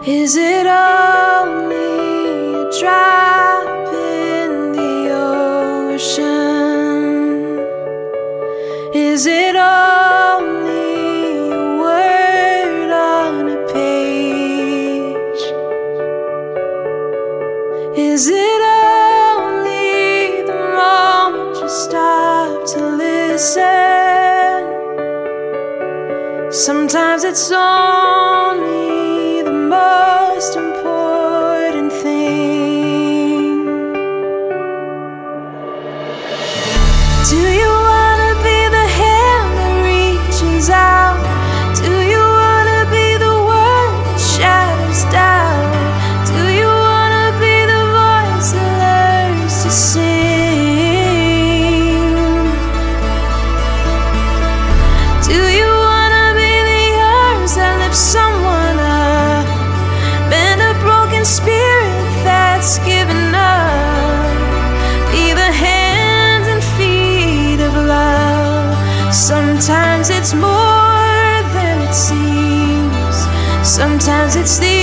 Is it only a drop in the ocean? Is it only a word on a page? Is it only the moment you stop to listen? Sometimes it's only the most important thing. Do you wanna be the hand that reaches out? Do you wanna be the word that shatters doubt? Do you wanna be the voice that learns to sing? Do you wanna be the arms that lift someone up? Bend a broken spirit that's given up. Be the hands and feet of love. Sometimes it's more than it seems. Sometimes it's the